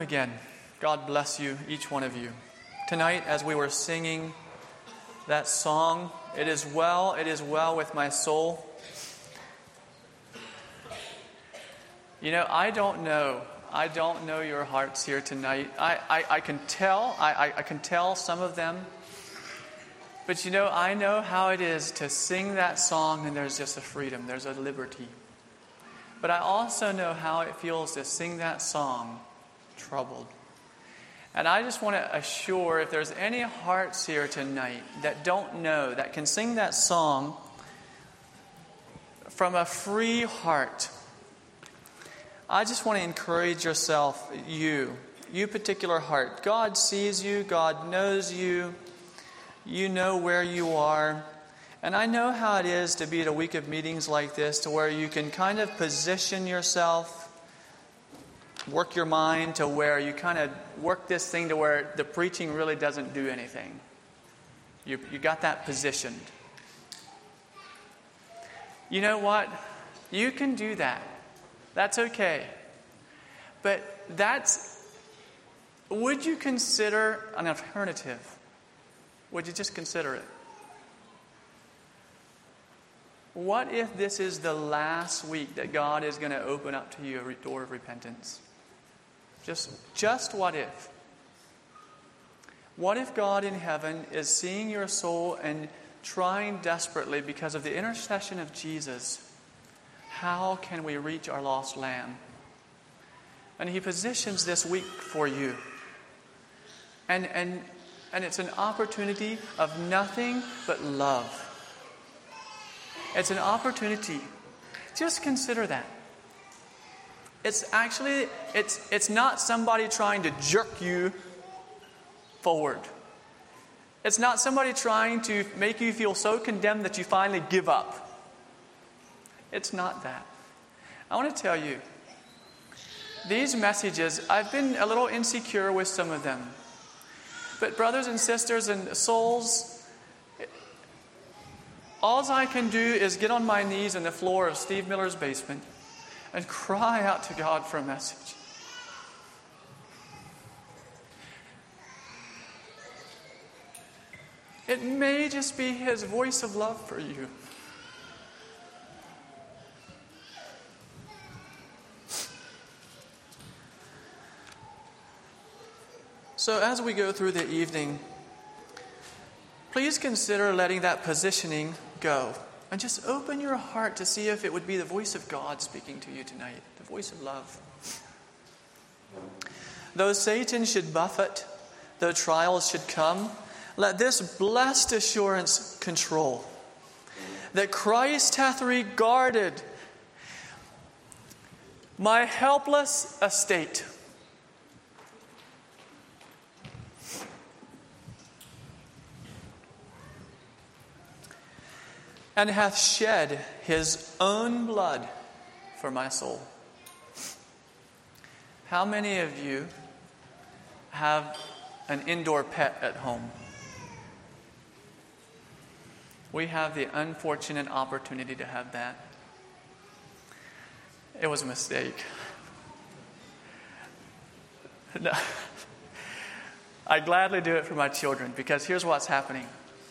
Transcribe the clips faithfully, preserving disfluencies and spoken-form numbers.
Again, God bless you, each one of you. Tonight, as we were singing that song, "It is well, it is well with my soul." You know, I don't know. I don't know your hearts here tonight. I, I, I can tell. I, I, I can tell some of them. But you know, I know how it is to sing that song and there's just a freedom. There's a liberty. But I also know how it feels to sing that song troubled. And I just want to assure, if there's any hearts here tonight that don't know, that can sing that song from a free heart, I just want to encourage yourself, you, you particular heart. God sees you, God knows you, you know where you are. And I know how it is to be at a week of meetings like this, to where you can kind of position yourself, work your mind to where you kind of work this thing to where the preaching really doesn't do anything. You, you got that positioned. You know what? You can do that. That's okay. But that's, would you consider an alternative? Would you just consider it? What if this is the last week that God is going to open up to you a door of repentance? Just, just what if? What if God in heaven is seeing your soul and trying desperately, because of the intercession of Jesus, how can we reach our lost lamb? And He positions this week for you. And, and, and it's an opportunity of nothing but love. It's an opportunity. Just consider that. It's actually, it's it's not somebody trying to jerk you forward. It's not somebody trying to make you feel so condemned that you finally give up. It's not that. I want to tell you, these messages, I've been a little insecure with some of them. But brothers and sisters and souls, all I can do is get on my knees in the floor of Steve Miller's basement and cry out to God for a message. It may just be His voice of love for you. So as we go through the evening, please consider letting that positioning go. And just open your heart to see if it would be the voice of God speaking to you tonight. The voice of love. Though Satan should buffet, though trials should come, let this blessed assurance control, that Christ hath regarded my helpless estate. And hath shed His own blood for my soul. How many of you have an indoor pet at home? We have the unfortunate opportunity to have that. It was a mistake. No. I gladly do it for my children, because here's what's happening.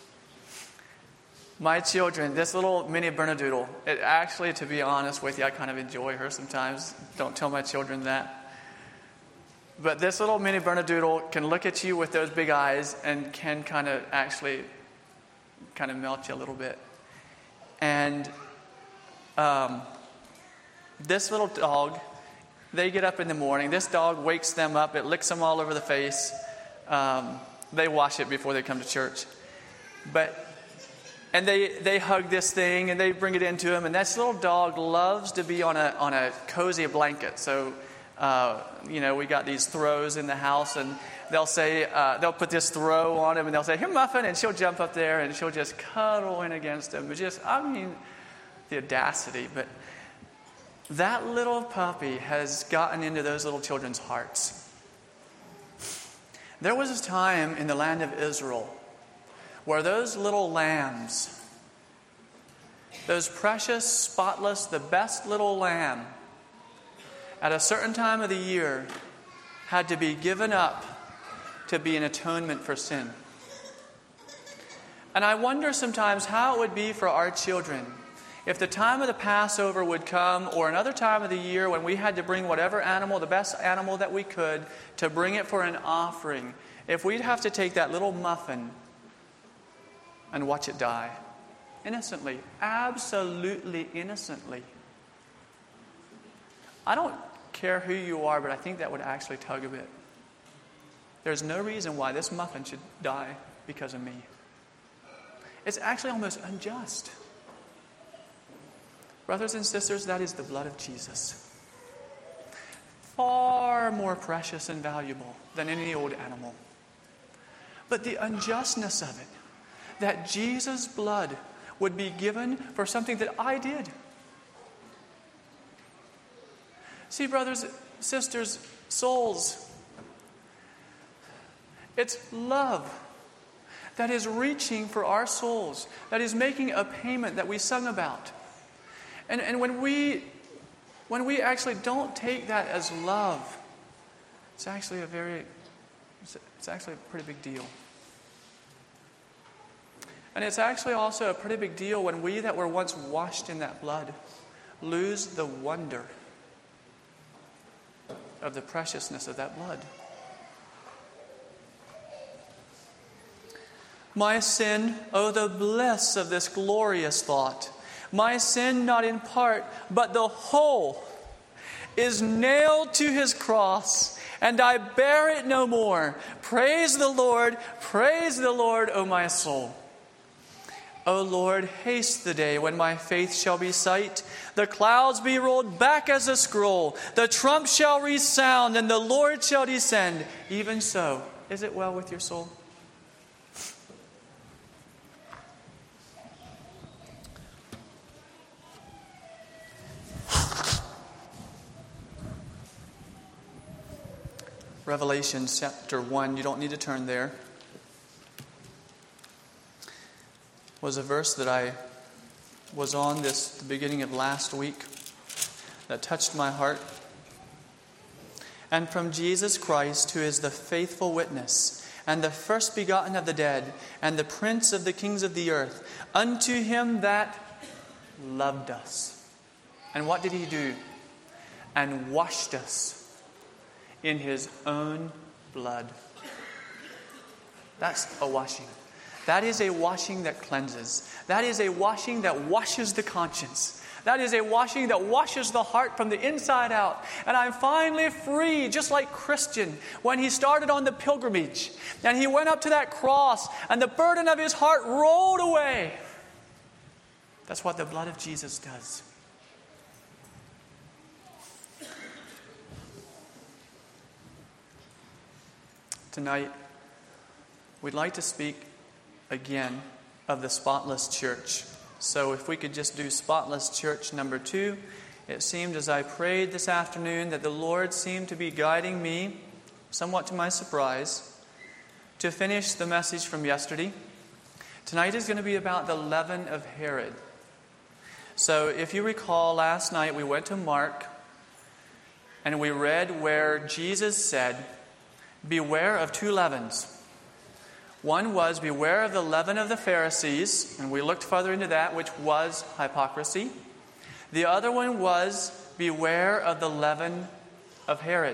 My children, this little mini Bernedoodle, it actually, to be honest with you, I kind of enjoy her sometimes. Don't tell my children that. But this little mini Bernedoodle can look at you with those big eyes and can kind of actually kind of melt you a little bit. And um, this little dog, they get up in the morning. This dog wakes them up. It licks them all over the face. Um, they wash it before they come to church. But And they, they hug this thing and they bring it into him. And this little dog loves to be on a on a cozy blanket. So, uh, you know, we got these throws in the house, and they'll say, uh, they'll put this throw on him and they'll say, "Here, Muffin," and she'll jump up there and she'll just cuddle in against him. But just, I mean, the audacity. But that little puppy has gotten into those little children's hearts. There was a time in the land of Israel where those little lambs, those precious, spotless, the best little lamb, at a certain time of the year, had to be given up to be an atonement for sin. And I wonder sometimes how it would be for our children if the time of the Passover would come, or another time of the year when we had to bring whatever animal, the best animal that we could, to bring it for an offering, if we'd have to take that little muffin and watch it die. Innocently. Absolutely innocently. I don't care who you are, but I think that would actually tug a bit. There's no reason why this muffin should die because of me. It's actually almost unjust. Brothers and sisters, that is the blood of Jesus. Far more precious and valuable than any old animal. But the unjustness of it, that Jesus' blood would be given for something that I did. See, brothers, sisters, souls, it's love that is reaching for our souls, that is making a payment that we sung about. And, and when we when we actually don't take that as love, it's actually a very, it's actually a pretty big deal. And it's actually also a pretty big deal when we that were once washed in that blood lose the wonder of the preciousness of that blood. My sin, oh the bliss of this glorious thought. My sin, not in part, but the whole, is nailed to his cross, and I bear it no more. Praise the Lord, praise the Lord, O my soul. O Lord, haste the day when my faith shall be sight. The clouds be rolled back as a scroll. The trump shall resound, and the Lord shall descend. Even so, is it well with your soul? Revelation chapter one, you don't need to turn there, was a verse that I was on this the beginning of last week that touched my heart. And from Jesus Christ, who is the faithful witness, and the first begotten of the dead, and the prince of the kings of the earth, unto him that loved us. And what did he do? And washed us in his own blood. That's a washing. That is a washing that cleanses. That is a washing that washes the conscience. That is a washing that washes the heart from the inside out. And I'm finally free, just like Christian when he started on the pilgrimage. And he went up to that cross and the burden of his heart rolled away. That's what the blood of Jesus does. Tonight, we'd like to speak again of the spotless church. So if we could just do spotless church number two. It seemed as I prayed this afternoon that the Lord seemed to be guiding me, somewhat to my surprise, to finish the message from yesterday. Tonight is going to be about the leaven of Herod. So if you recall, last night we went to Mark and we read where Jesus said, beware of two leavens. One was, beware of the leaven of the Pharisees, and we looked further into that, which was hypocrisy. The other one was, beware of the leaven of Herod.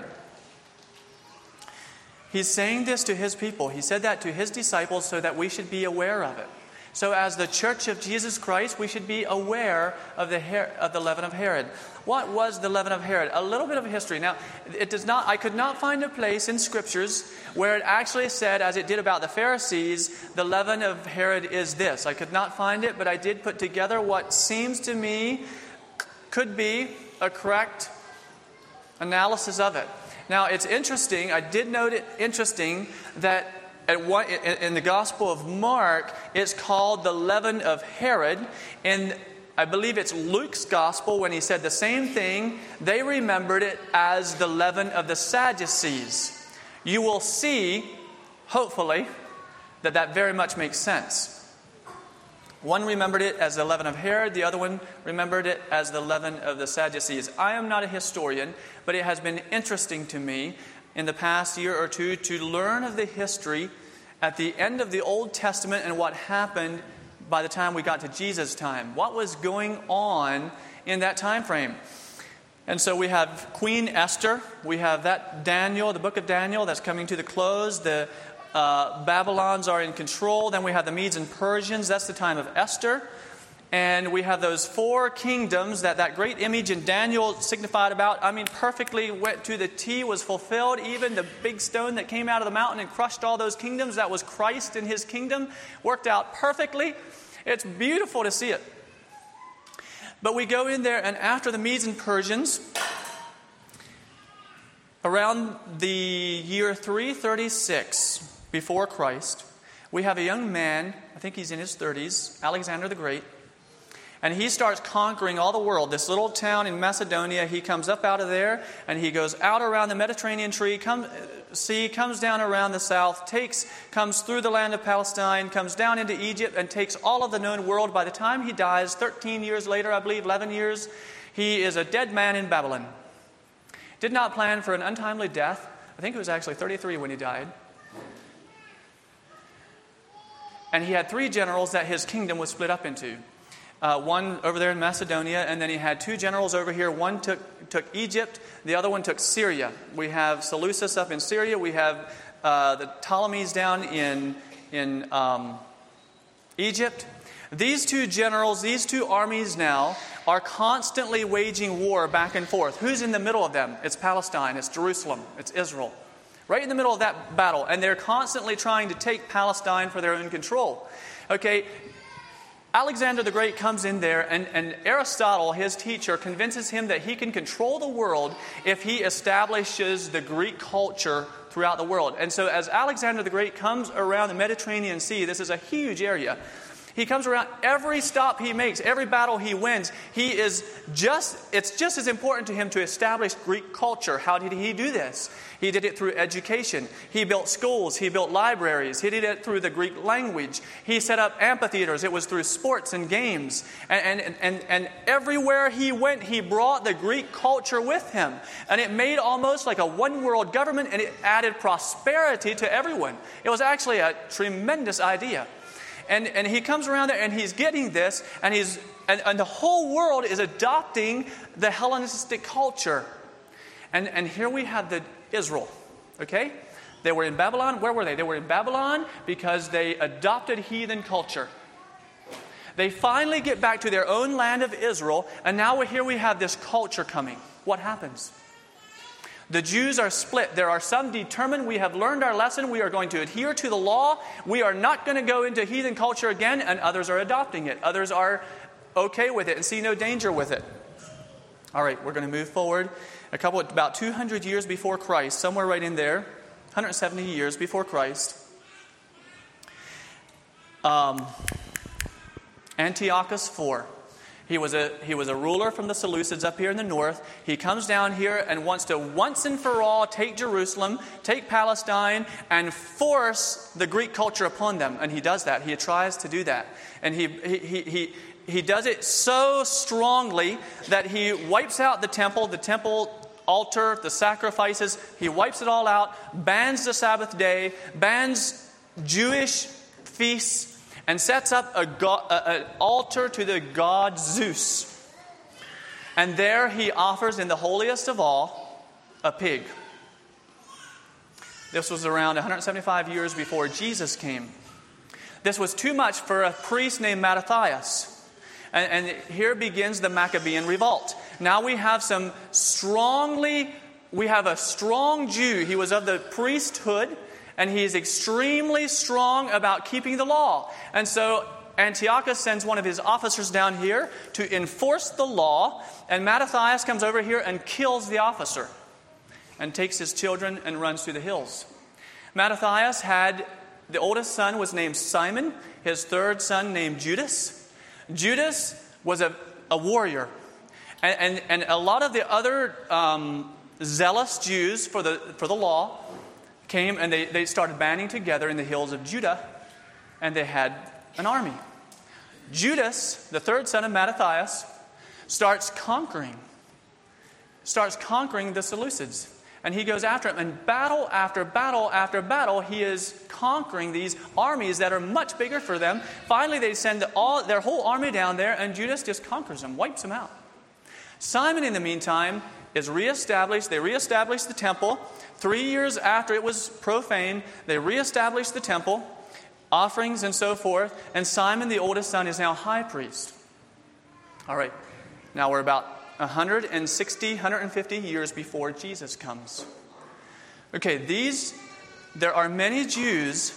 He's saying this to his people. He said that to his disciples so that we should be aware of it. So as the church of Jesus Christ, we should be aware of the Her- of the leaven of Herod. What was the leaven of Herod? A little bit of history. Now, it does not. I could not find a place in Scriptures where it actually said, as it did about the Pharisees, the leaven of Herod is this. I could not find it, but I did put together what seems to me could be a correct analysis of it. Now, it's interesting. I did note it interesting that At one, in the Gospel of Mark, it's called the leaven of Herod. In, I believe it's Luke's Gospel, when he said the same thing, they remembered it as the leaven of the Sadducees. You will see, hopefully, that that very much makes sense. One remembered it as the leaven of Herod. The other one remembered it as the leaven of the Sadducees. I am not a historian, but it has been interesting to me in the past year or two to learn of the history at the end of the Old Testament and what happened by the time we got to Jesus' time. What was going on in that time frame? And so we have Queen Esther. We have that Daniel, the book of Daniel, that's coming to the close. The uh, Babylons are in control. Then we have the Medes and Persians. That's the time of Esther. And we have those four kingdoms that that great image in Daniel signified about. I mean, perfectly went to the T, was fulfilled. Even the big stone that came out of the mountain and crushed all those kingdoms, that was Christ and his kingdom, worked out perfectly. It's beautiful to see it. But we go in there, and after the Medes and Persians, around the year three thirty-six before Christ, we have a young man, I think he's in his thirties, Alexander the Great. And he starts conquering all the world. This little town in Macedonia, he comes up out of there, and he goes out around the Mediterranean Sea, come, sea, comes down around the south, takes, comes through the land of Palestine, comes down into Egypt, and takes all of the known world. By the time he dies, thirteen years later, I believe, eleven years, he is a dead man in Babylon. Did not plan for an untimely death. I think it was actually thirty-three when he died. And he had three generals that his kingdom was split up into. Uh, one over there in Macedonia, and then he had two generals over here. One took, took Egypt, the other one took Syria. We have Seleucus up in Syria. We have uh, the Ptolemies down in, in um, Egypt. These two generals, these two armies now, are constantly waging war back and forth. Who's in the middle of them? It's Palestine, it's Jerusalem, it's Israel. Right in the middle of that battle. And they're constantly trying to take Palestine for their own control. Okay, Alexander the Great comes in there, and, and Aristotle, his teacher, convinces him that he can control the world if he establishes the Greek culture throughout the world. And so as Alexander the Great comes around the Mediterranean Sea, this is a huge area, he comes around every stop he makes, every battle he wins, he is just, it's just as important to him to establish Greek culture. How did he do this? He did it through education. He built schools. He built libraries. He did it through the Greek language. He set up amphitheaters. It was through sports and games. And, and, and, and everywhere he went, he brought the Greek culture with him. And it made almost like a one-world government, and it added prosperity to everyone. It was actually a tremendous idea. And, and he comes around there, and he's getting this, and he's and, and the whole world is adopting the Hellenistic culture. And, and here we have the Israel, okay? They were in Babylon. Where were they? They were in Babylon because they adopted heathen culture. They finally get back to their own land of Israel, and now here we have this culture coming. What happens? The Jews are split. There are some determined, we have learned our lesson, we are going to adhere to the law, we are not going to go into heathen culture again, and others are adopting it. Others are okay with it and see no danger with it. All right, we're going to move forward. A couple, about two hundred years before Christ, somewhere right in there, one hundred seventy years before Christ, um, Antiochus the fourth. He was a he was a ruler from the Seleucids up here in the north. He comes down here and wants to once and for all take Jerusalem, take Palestine, and force the Greek culture upon them. And he does that. He tries to do that. And he he he he, he does it so strongly that he wipes out the temple, the temple altar, the sacrifices. He wipes it all out, bans the Sabbath day, bans Jewish feasts, and sets up a god, a, an altar to the god Zeus. And there he offers in the holiest of all a pig. This was around one hundred seventy-five years before Jesus came. This was too much for a priest named Mattathias. And, and here begins the Maccabean revolt. Now we have some strongly, we have a strong Jew. He was of the priesthood. And he is extremely strong about keeping the law. And so Antiochus sends one of his officers down here to enforce the law. And Mattathias comes over here and kills the officer. And takes his children and runs to the hills. Mattathias had, the oldest son was named Simon. His third son named Judas. Judas was a, a warrior. And, and, and a lot of the other um, zealous Jews for the for the law came and they, they started banding together in the hills of Judah, and they had an army. Judas, the third son of Mattathias, starts conquering, starts conquering the Seleucids. And he goes after him. And battle after battle after battle, he is conquering these armies that are much bigger for them. Finally, they send all their whole army down there, and Judas just conquers them, wipes them out. Simon, in the meantime, is reestablished. They reestablish the temple. Three years after it was profaned, they reestablish the temple, offerings and so forth. And Simon, the oldest son, is now high priest. All right, now we're about one hundred sixty, one hundred fifty years before Jesus comes. Okay, these, there are many Jews.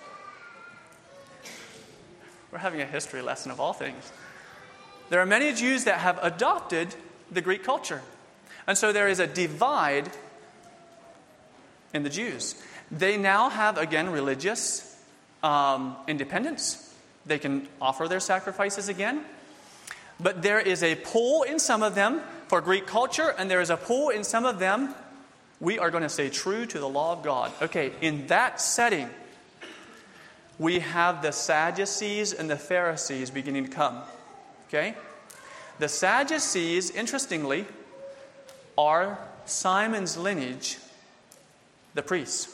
We're having a history lesson of all things. There are many Jews that have adopted the Greek culture. And so there is a divide in the Jews. They now have, again, religious um, independence. They can offer their sacrifices again. But there is a pull in some of them for Greek culture, and there is a pull in some of them, we are going to stay true to the law of God. Okay, in that setting, we have the Sadducees and the Pharisees beginning to come. Okay? The Sadducees, interestingly, are Simon's lineage, the priests.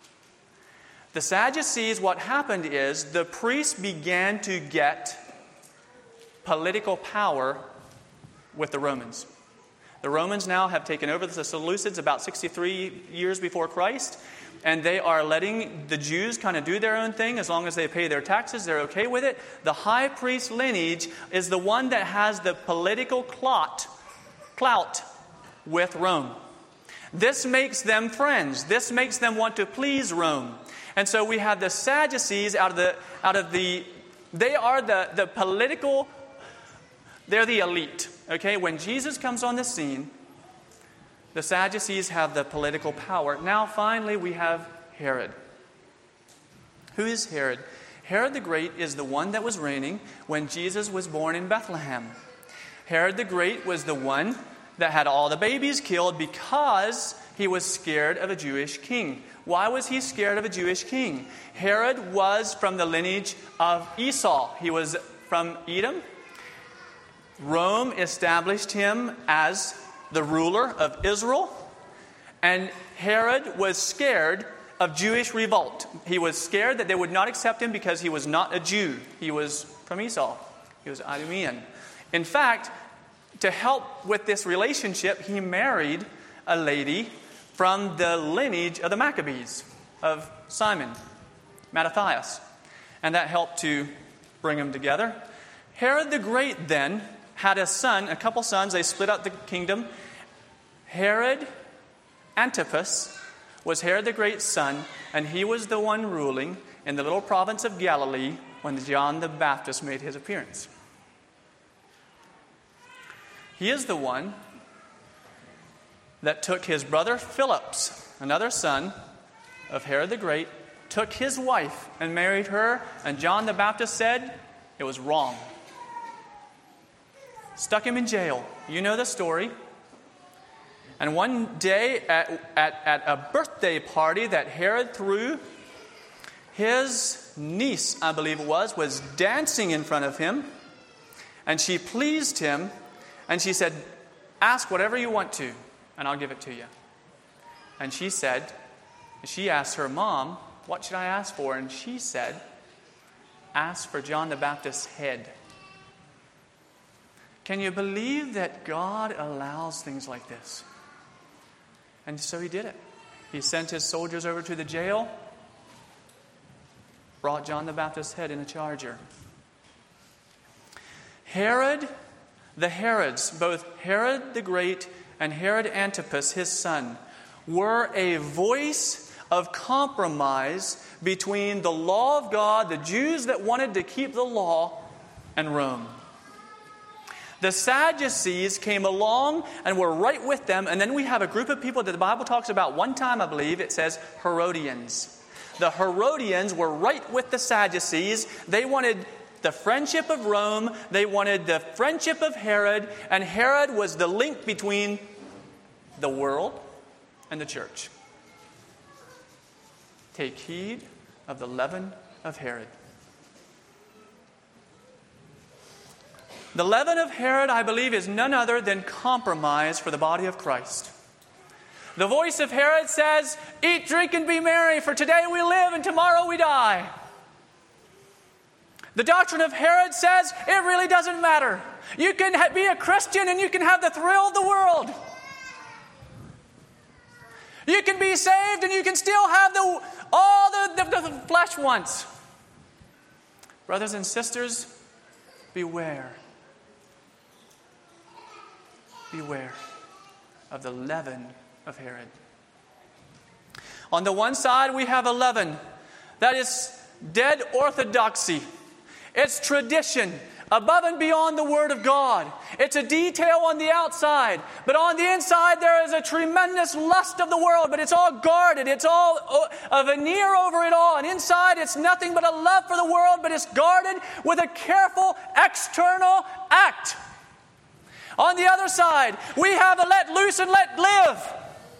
The Sadducees, what happened is the priests began to get political power with the Romans. The Romans now have taken over the Seleucids about sixty-three years before Christ, and they are letting the Jews kind of do their own thing. As long as they pay their taxes, they're okay with it. The high priest lineage is the one that has the political clout, clout with Rome. This makes them friends. This makes them want to please Rome. And so we have the Sadducees out of the out of the they are the, the political, they're the elite. Okay, when Jesus comes on the scene, the Sadducees have the political power. Now finally we have Herod. Who is Herod? Herod the Great is the one that was reigning when Jesus was born in Bethlehem. Herod the Great was the one that had all the babies killed because he was scared of a Jewish king. Why was he scared of a Jewish king? Herod was from the lineage of Esau. He was from Edom. Rome established him as the ruler of Israel. And Herod was scared of Jewish revolt. He was scared that they would not accept him because he was not a Jew. He was from Esau. He was Idumean. In fact, to help with this relationship, he married a lady from the lineage of the Maccabees, of Simon, Mattathias. And that helped to bring them together. Herod the Great then had a son, a couple sons. They split up the kingdom. Herod Antipas was Herod the Great's son, and he was the one ruling in the little province of Galilee when John the Baptist made his appearance. He is the one that took his brother Philip's, another son of Herod the Great, took his wife and married her, and John the Baptist said it was wrong. Stuck him in jail. You know the story. And one day at, at, at a birthday party that Herod threw, his niece, I believe it was, was dancing in front of him. And she pleased him. And she said, ask whatever you want to, and I'll give it to you. And she said, she asked her mom, what should I ask for? And she said, ask for John the Baptist's head. Can you believe that God allows things like this? And so he did it. He sent his soldiers over to the jail, brought John the Baptist's head in a charger. Herod, the Herods, both Herod the Great and Herod Antipas, his son, were a voice of compromise between the law of God, the Jews that wanted to keep the law, and Rome. The Sadducees came along and were right with them. And then we have a group of people that the Bible talks about one time, I believe. It says Herodians. The Herodians were right with the Sadducees. They wanted the friendship of Rome. They wanted the friendship of Herod. And Herod was the link between the world and the church. Take heed of the leaven of Herod. The leaven of Herod, I believe, is none other than compromise for the body of Christ. The voice of Herod says, eat, drink, and be merry, for today we live and tomorrow we die. The doctrine of Herod says it really doesn't matter. You can ha- be a Christian and you can have the thrill of the world. You can be saved and you can still have the all the, the, the flesh wants. Brothers and sisters, beware. Beware of the leaven of Herod. On the one side, we have a leaven that is dead orthodoxy. It's tradition above and beyond the Word of God. It's a detail on the outside, but on the inside there is a tremendous lust of the world, but it's all guarded. It's all a veneer over it all, and inside it's nothing but a love for the world, but it's guarded with a careful external act. On the other side, we have a let loose and let live.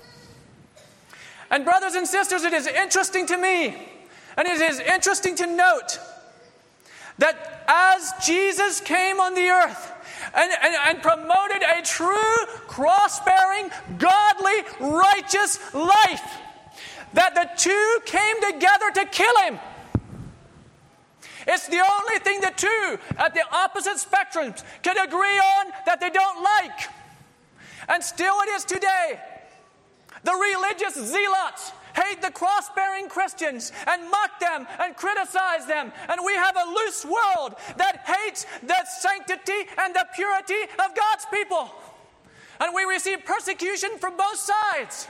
And brothers and sisters, it is interesting to me, and it is interesting to note that as Jesus came on the earth and, and, and promoted a true, cross-bearing, godly, righteous life, that the two came together to kill him. It's the only thing the two at the opposite spectrums can agree on that they don't like. And still it is today. The religious zealots hate the cross-bearing Christians and mock them and criticize them. And we have a loose world that hates the sanctity and the purity of God's people. And we receive persecution from both sides.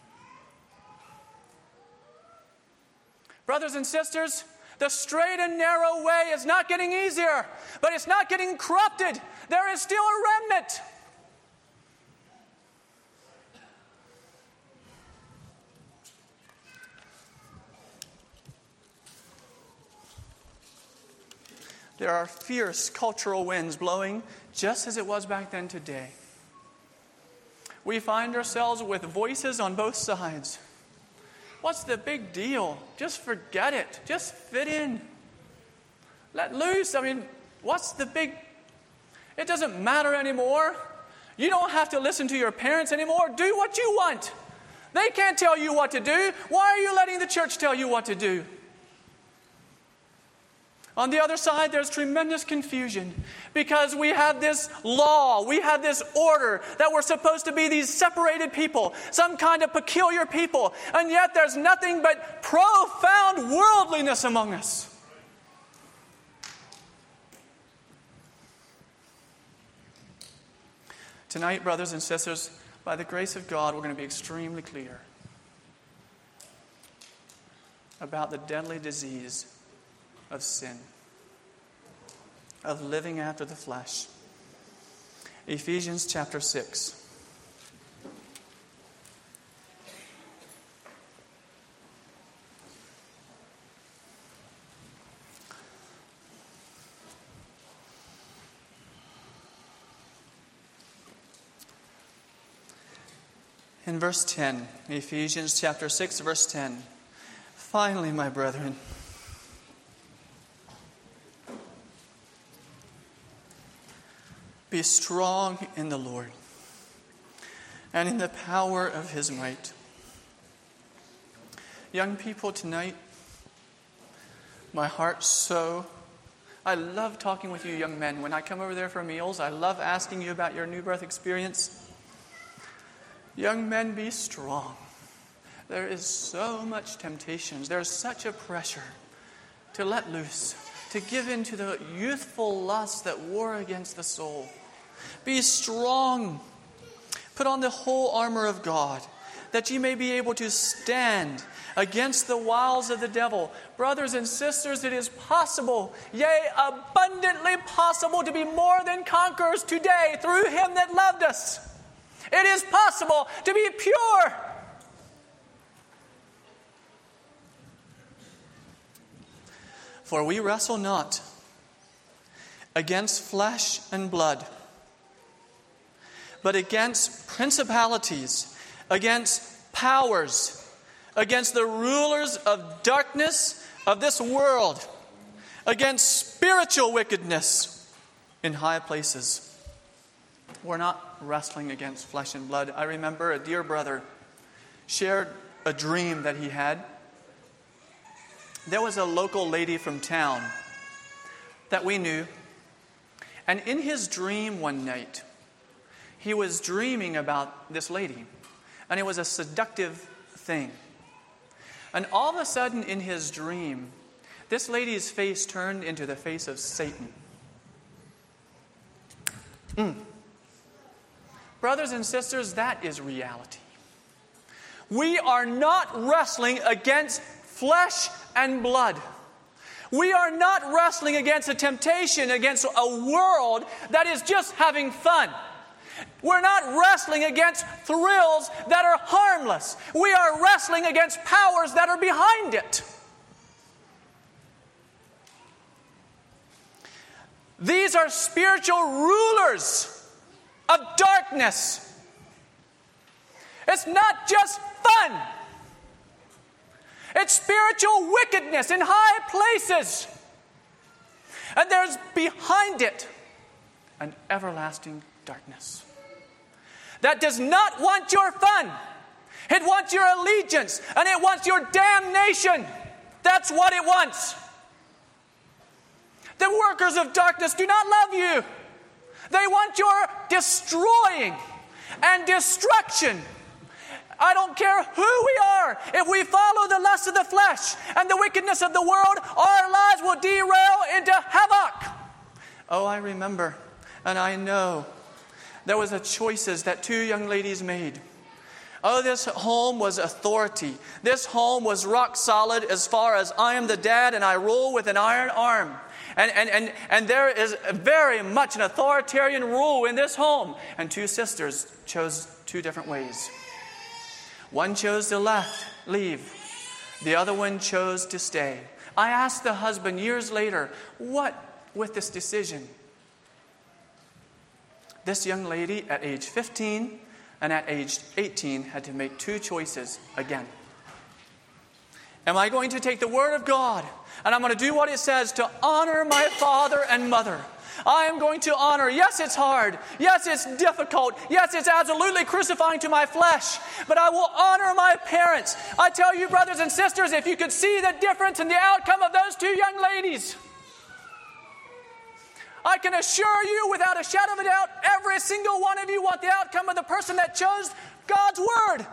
Brothers and sisters, the straight and narrow way is not getting easier, but it's not getting corrupted. There is still a remnant. There are fierce cultural winds blowing just as it was back then today. We find ourselves with voices on both sides. What's the big deal? Just forget it. Just fit in. Let loose. I mean, what's the big... It doesn't matter anymore. You don't have to listen to your parents anymore. Do what you want. They can't tell you what to do. Why are you letting the church tell you what to do? On the other side, there's tremendous confusion because we have this law, we have this order that we're supposed to be these separated people, some kind of peculiar people, and yet there's nothing but profound worldliness among us. Tonight, brothers and sisters, by the grace of God, we're going to be extremely clear about the deadly disease of sin, of living after the flesh. Ephesians chapter six. In verse ten, Ephesians chapter six, verse ten. Finally, my brethren, be strong in the Lord and in the power of His might. Young people, tonight, my heart so... I love talking with you young men. When I come over there for meals, I love asking you about your new birth experience. Young men, be strong. There is so much temptations. There's such a pressure to let loose, to give in to the youthful lusts that war against the soul. Be strong. Put on the whole armor of God, that ye may be able to stand against the wiles of the devil. Brothers and sisters, it is possible, yea, abundantly possible, to be more than conquerors today through Him that loved us. It is possible to be pure. For we wrestle not against flesh and blood, but against principalities, against powers, against the rulers of darkness of this world, against spiritual wickedness in high places. We're not wrestling against flesh and blood. I remember a dear brother shared a dream that he had. There was a local lady from town that we knew. And in his dream one night, he was dreaming about this lady. And it was a seductive thing. And all of a sudden in his dream, this lady's face turned into the face of Satan. Mm. Brothers and sisters, that is reality. We are not wrestling against flesh and blood. We are not wrestling against a temptation, against a world that is just having fun. We're not wrestling against thrills that are harmless. We are wrestling against powers that are behind it. These are spiritual rulers of darkness. It's not just fun. It's spiritual wickedness in high places. And there's behind it an everlasting darkness that does not want your fun. It wants your allegiance, and it wants your damnation. That's what it wants. The workers of darkness do not love you. They want your destroying and destruction. I don't care who we are. If we follow the lust of the flesh and the wickedness of the world, our lives will derail into havoc. Oh, I remember, and I know, there was a choices that two young ladies made. Oh, this home was authority. This home was rock solid as far as I am the dad and I rule with an iron arm. And, and, and, and there is very much an authoritarian rule in this home. And two sisters chose two different ways. One chose to left, leave. The other one chose to stay. I asked the husband years later, what with this decision? This young lady at age fifteen and at age eighteen had to make two choices again. Am I going to take the Word of God and I'm going to do what it says to honor my father and mother? I am going to honor. Yes, it's hard. Yes, it's difficult. Yes, it's absolutely crucifying to my flesh. But I will honor my parents. I tell you, brothers and sisters, if you could see the difference in the outcome of those two young ladies, I can assure you without a shadow of a doubt, every single one of you want the outcome of the person that chose God's Word.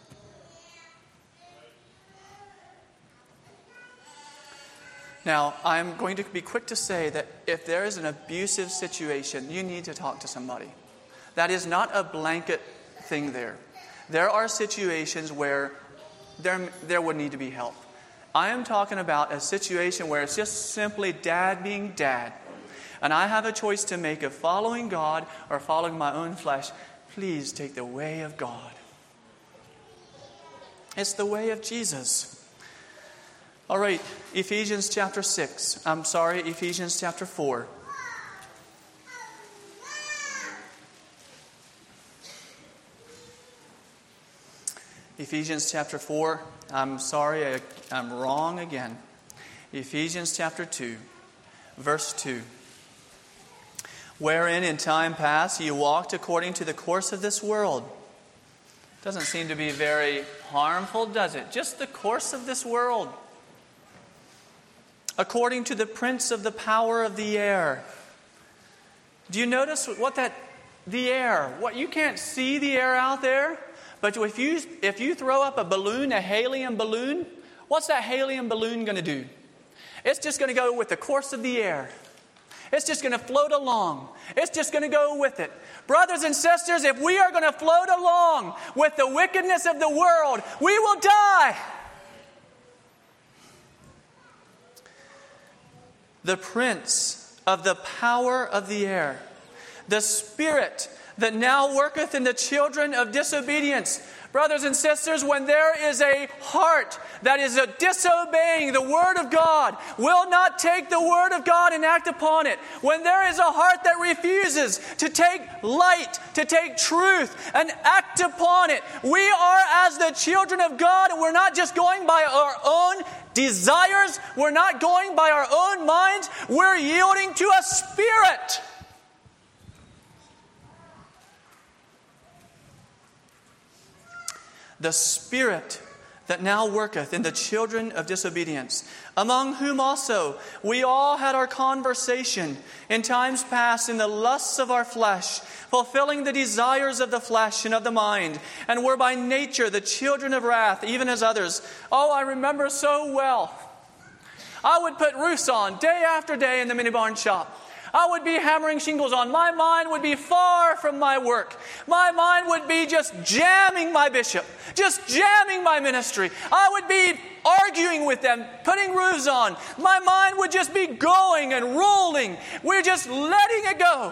Now, I'm going to be quick to say that if there is an abusive situation, you need to talk to somebody. That is not a blanket thing there. There are situations where there, there would need to be help. I am talking about a situation where it's just simply dad being dad. And I have a choice to make of following God or following my own flesh. Please take the way of God. It's the way of Jesus. All right, Ephesians chapter six. I'm sorry, Ephesians chapter four. Ephesians chapter four. I'm sorry, I, I'm wrong again. Ephesians chapter two, verse two. Wherein in time past you walked according to the course of this world. Doesn't seem to be very harmful, does it? Just the course of this world. According to the prince of the power of the air. Do you notice what that, the air, what you can't see the air out there, but if you if you throw up a balloon, a helium balloon, what's that helium balloon going to do? It's just going to go with the course of the air. It's just going to float along. It's just going to go with it. Brothers and sisters, if we are going to float along with the wickedness of the world, we will die. The prince of the power of the air, the spirit that now worketh in the children of disobedience. Brothers and sisters, when there is a heart that is a disobeying the Word of God, will not take the Word of God and act upon it. When there is a heart that refuses to take light, to take truth, and act upon it, we are as the children of God, and we're not just going by our own desires. We're not going by our own minds. We're yielding to a spirit. the Spirit that now worketh in the children of disobedience, among whom also we all had our conversation in times past in the lusts of our flesh, fulfilling the desires of the flesh and of the mind, and were by nature the children of wrath, even as others. Oh, I remember so well. I would put roofs on day after day in the mini barn shop. I would be hammering shingles on. My mind would be far from my work. My mind would be just jamming my bishop, just jamming my ministry. I would be arguing with them, putting roofs on. My mind would just be going and rolling. We're just letting it go.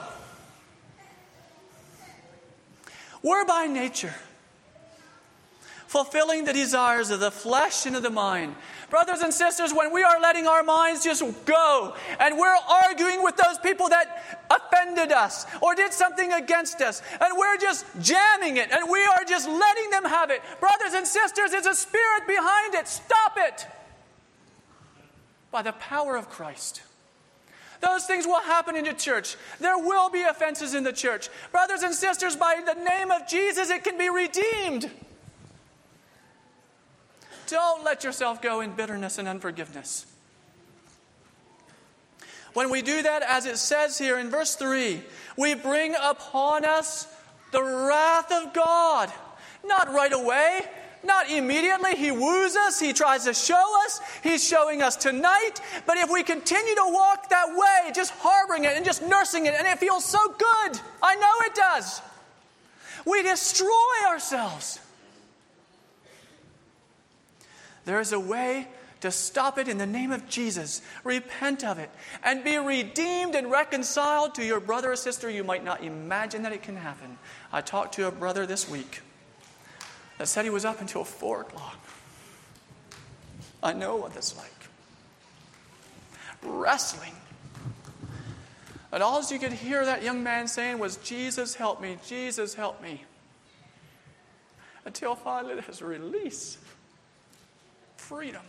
We're by nature fulfilling the desires of the flesh and of the mind. Brothers and sisters, when we are letting our minds just go and we're arguing with those people that offended us or did something against us, and we're just jamming it and we are just letting them have it, brothers and sisters, there's a spirit behind it. Stop it. By the power of Christ. Those things will happen in the church. There will be offenses in the church. Brothers and sisters, by the name of Jesus, it can be redeemed. Don't let yourself go in bitterness and unforgiveness. When we do that, as it says here in verse three, we bring upon us the wrath of God. Not right away, not immediately. He woos us, He tries to show us, He's showing us tonight. But if we continue to walk that way, just harboring it and just nursing it, and it feels so good, I know it does, we destroy ourselves. There is a way to stop it in the name of Jesus. Repent of it and be redeemed and reconciled to your brother or sister. You might not imagine that it can happen. I talked to a brother this week that said he was up until four o'clock. I know what that's like. Wrestling. And all you could hear that young man saying was, Jesus, help me, Jesus, help me. Until finally there's release. Freedom.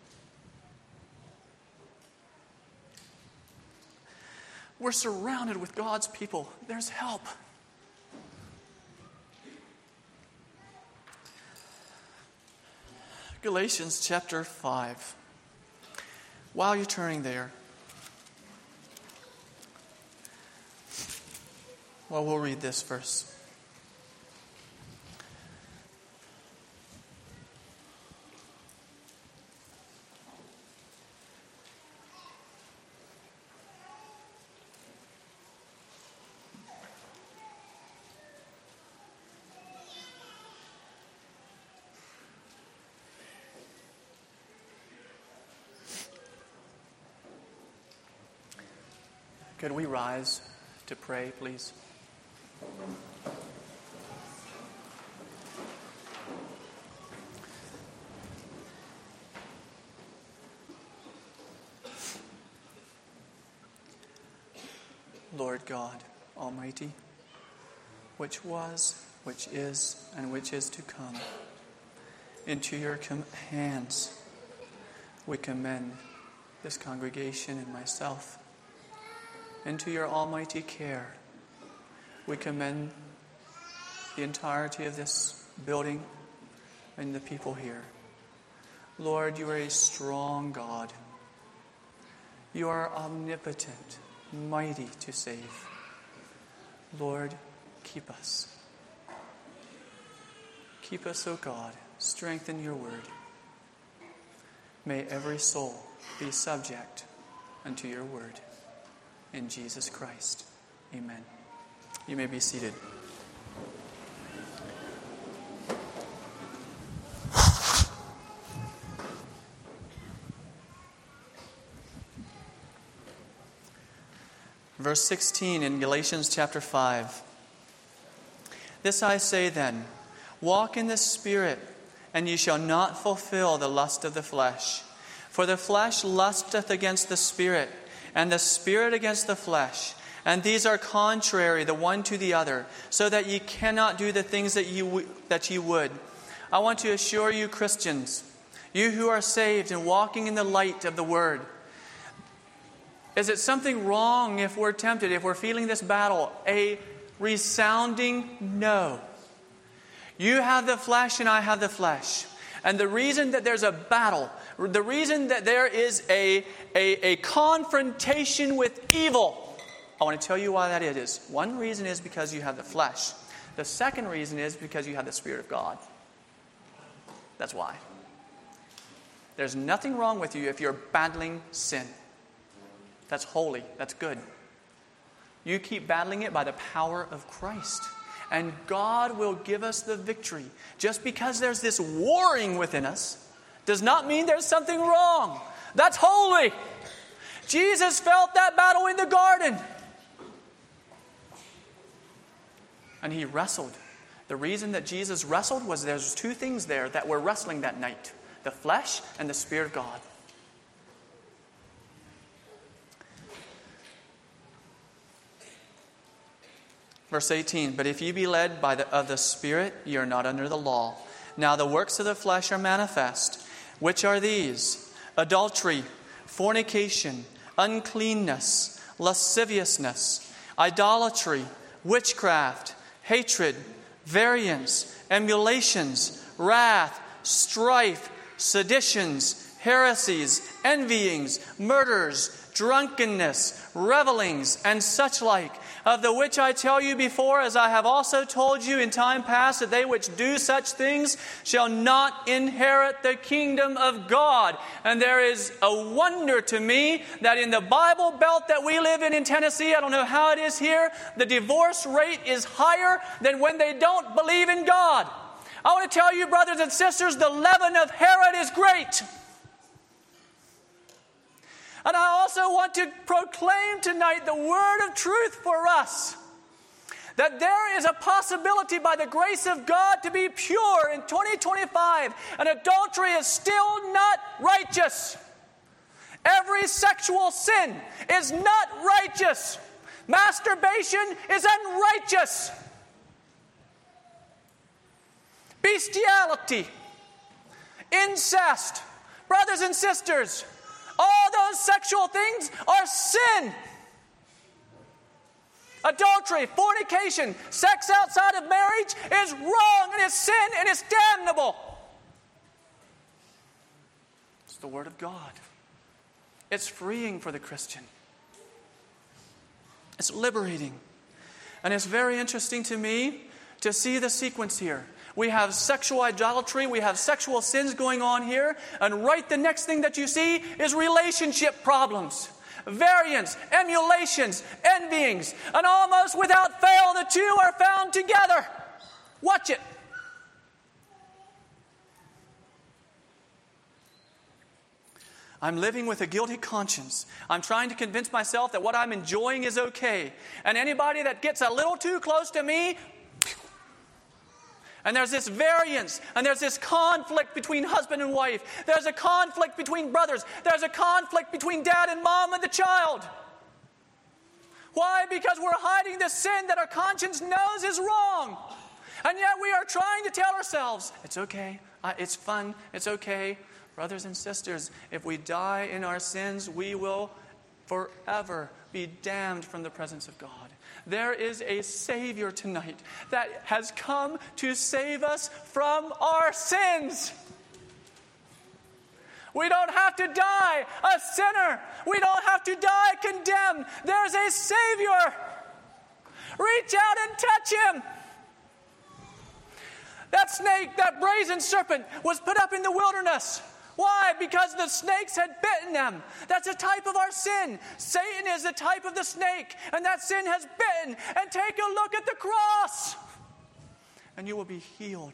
We're surrounded with God's people. There's help. Galatians chapter five. While you're turning there, well, we'll read this verse. Could we rise to pray, please? Lord God Almighty, which was, which is, and which is to come, into your com- hands we commend this congregation and myself. Into your almighty care, we commend the entirety of this building and the people here. Lord, you are a strong God. You are omnipotent, mighty to save. Lord, keep us. Keep us, O God. Strengthen your word. May every soul be subject unto your word. In Jesus Christ. Amen. You may be seated. Verse sixteen in Galatians chapter five. This I say then, walk in the Spirit, and ye shall not fulfill the lust of the flesh. For the flesh lusteth against the Spirit, and the Spirit against the flesh. And these are contrary the one to the other, so that ye cannot do the things that you that ye would. I want to assure you, Christians, you who are saved and walking in the light of the Word, is it something wrong if we're tempted, if we're feeling this battle? A resounding no. You have the flesh and I have the flesh. And the reason that there's a battle, the reason that there is a, a, a confrontation with evil, I want to tell you why that it is. One reason is because you have the flesh. The second reason is because you have the Spirit of God. That's why. There's nothing wrong with you if you're battling sin. That's holy. That's good. You keep battling it by the power of Christ. And God will give us the victory. Just because there's this warring within us does not mean there's something wrong. That's holy. Jesus felt that battle in the garden. And he wrestled. The reason that Jesus wrestled was there's two things there that were wrestling that night. The flesh and the Spirit of God. Verse eighteen, but if you be led by the, of the Spirit, ye are not under the law. Now the works of the flesh are manifest, which are these: adultery, fornication, uncleanness, lasciviousness, idolatry, witchcraft, hatred, variance, emulations, wrath, strife, seditions, heresies, envyings, murders, drunkenness, revelings, and such like, of the which I tell you before, as I have also told you in time past, that they which do such things shall not inherit the kingdom of God. And there is a wonder to me that in the Bible Belt that we live in in Tennessee, I don't know how it is here, the divorce rate is higher than when they don't believe in God. I want to tell you, brothers and sisters, the leaven of Herod is great. And I also want to proclaim tonight the word of truth for us. That there is a possibility by the grace of God to be pure in twenty twenty-five. And adultery is still not righteous. Every sexual sin is not righteous. Masturbation is unrighteous. Bestiality, incest, brothers and sisters, all those sexual things are sin. Adultery, fornication, sex outside of marriage is wrong and is sin and is damnable. It's the Word of God. It's freeing for the Christian. It's liberating. And it's very interesting to me to see the sequence here. We have sexual idolatry, we have sexual sins going on here, and right the next thing that you see is relationship problems. Variance, emulations, envyings, and almost without fail the two are found together. Watch it. I'm living with a guilty conscience. I'm trying to convince myself that what I'm enjoying is okay. And anybody that gets a little too close to me, and there's this variance, and there's this conflict between husband and wife. There's a conflict between brothers. There's a conflict between dad and mom and the child. Why? Because we're hiding the sin that our conscience knows is wrong. And yet we are trying to tell ourselves, it's okay, uh, it's fun, it's okay. Brothers and sisters, if we die in our sins, we will forever be damned from the presence of God. There is a Savior tonight that has come to save us from our sins. We don't have to die a sinner. We don't have to die condemned. There's a Savior. Reach out and touch Him. That snake, that brazen serpent, was put up in the wilderness. Why? Because the snakes had bitten them. That's a type of our sin. Satan is a type of the snake, and that sin has bitten. And take a look at the cross, and you will be healed.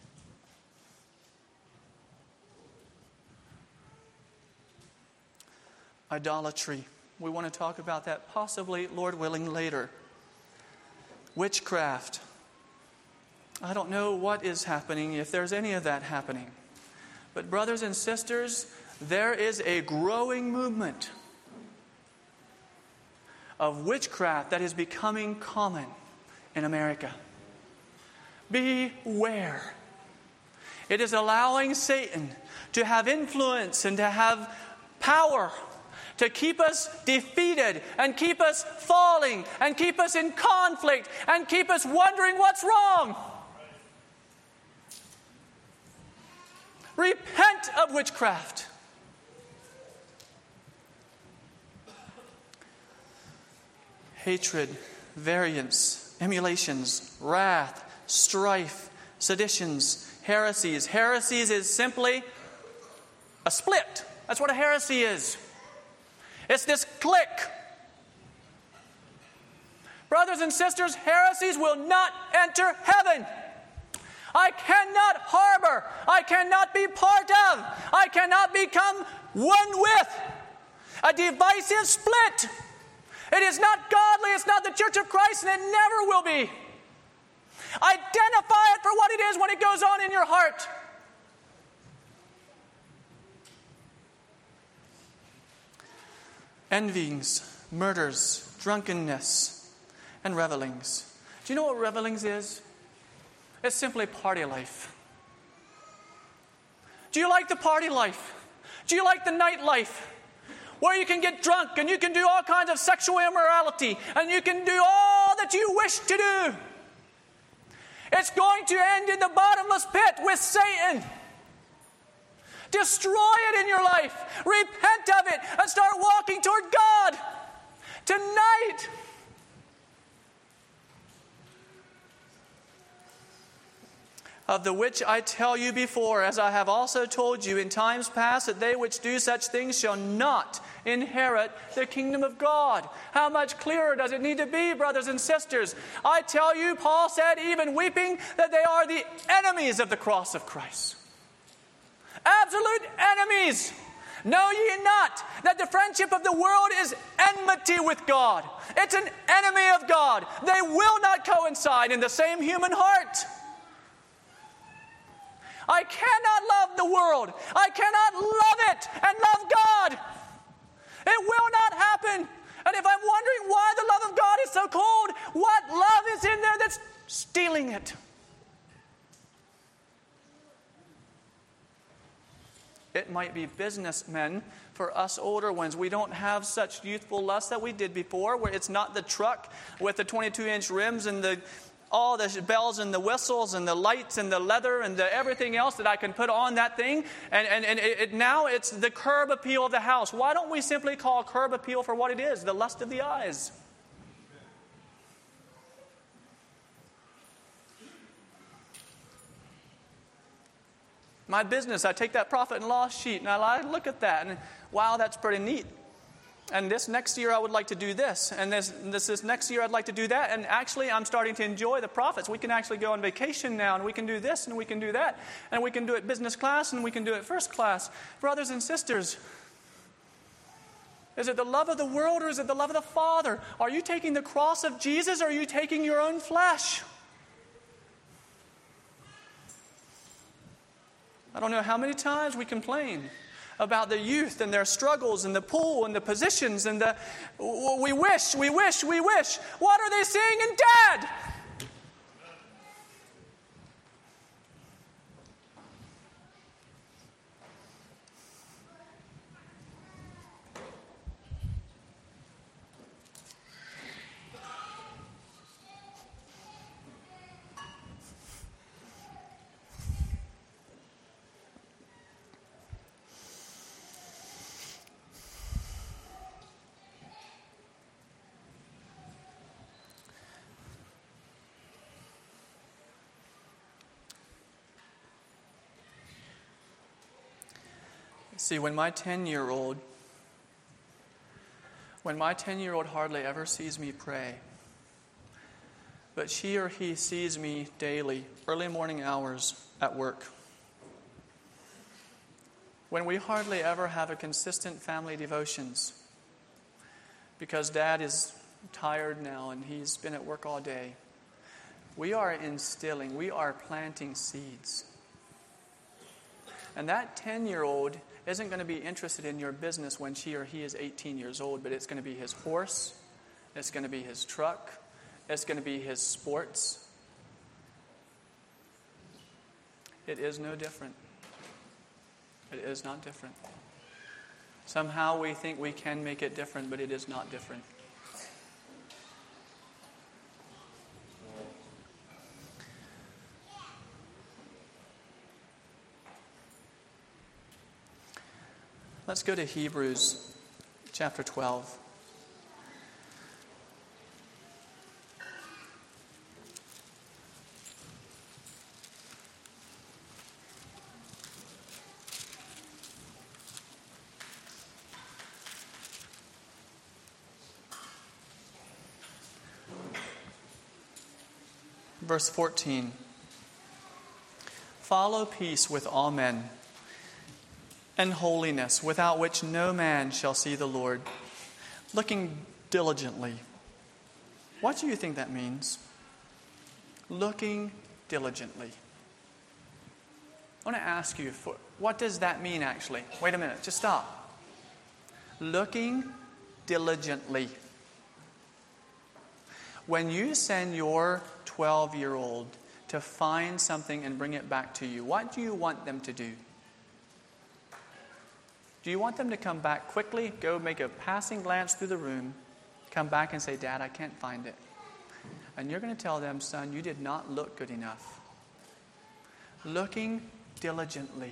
Idolatry. We want to talk about that possibly, Lord willing, later. Witchcraft. I don't know what is happening, if there's any of that happening. But brothers and sisters, there is a growing movement of witchcraft that is becoming common in America. Beware. It is allowing Satan to have influence and to have power to keep us defeated and keep us falling and keep us in conflict and keep us wondering what's wrong. Repent of witchcraft. Hatred, variance, emulations, wrath, strife, seditions, heresies. Heresies is simply a split. That's what a heresy is. It's this clique. Brothers and sisters, heresies will not enter heaven. I cannot harbor. I cannot be part of. I cannot become one with a divisive split. It is not godly. It's not the Church of Christ, and it never will be. Identify it for what it is when it goes on in your heart. Envyings, murders, drunkenness, and revelings. Do you know what revelings is? It's simply party life. Do you like the party life? Do you like the nightlife? Where you can get drunk and you can do all kinds of sexual immorality and you can do all that you wish to do. It's going to end in the bottomless pit with Satan. Destroy it in your life. Repent of it and start walking toward God tonight. Of the which I tell you before, as I have also told you in times past, that they which do such things shall not inherit the kingdom of God. How much clearer does it need to be, brothers and sisters? I tell you, Paul said, even weeping, that they are the enemies of the cross of Christ. Absolute enemies. Know ye not that the friendship of the world is enmity with God? It's an enemy of God. They will not coincide in the same human heart. I cannot love the world. I cannot love it and love God. It will not happen. And if I'm wondering why the love of God is so cold, what love is in there that's stealing it? It might be businessmen. For us older ones, we don't have such youthful lust that we did before, where it's not the truck with the twenty-two inch rims and the all the bells and the whistles and the lights and the leather and the everything else that I can put on that thing. And, and, and it, it, now it's the curb appeal of the house. Why don't we simply call curb appeal for what it is, the lust of the eyes? My business, I take that profit and loss sheet and I look at that and wow, that's pretty neat. And this next year I would like to do this. And this, this, this next year I'd like to do that. And actually I'm starting to enjoy the profits. We can actually go on vacation now and we can do this and we can do that. And we can do it business class and we can do it first class. Brothers and sisters, is it the love of the world or is it the love of the Father? Are you taking the cross of Jesus or are you taking your own flesh? I don't know how many times we complain about the youth and their struggles and the pool and the positions and the we wish, we wish, we wish. What are they seeing in Dad? See, when my ten-year-old, when my ten-year-old hardly ever sees me pray, but she or he sees me daily, early morning hours at work. When we hardly ever have a consistent family devotions, because Dad is tired now and he's been at work all day, we are instilling, we are planting seeds. And that ten-year-old isn't going to be interested in your business when she or he is eighteen years old, but it's going to be his horse, it's going to be his truck, it's going to be his sports. It is no different. It is not different. Somehow we think we can make it different, but it is not different. Let's go to Hebrews chapter twelve. Verse fourteen. Follow peace with all men and holiness, without which no man shall see the Lord, looking diligently. What do you think that means? Looking diligently. I want to ask you, for, what does that mean actually? Wait a minute, just stop. Looking diligently. When you send your twelve-year-old to find something and bring it back to you, what do you want them to do? Do you want them to come back quickly, go make a passing glance through the room, come back and say, Dad, I can't find it? And you're going to tell them, son, you did not look good enough. Looking diligently.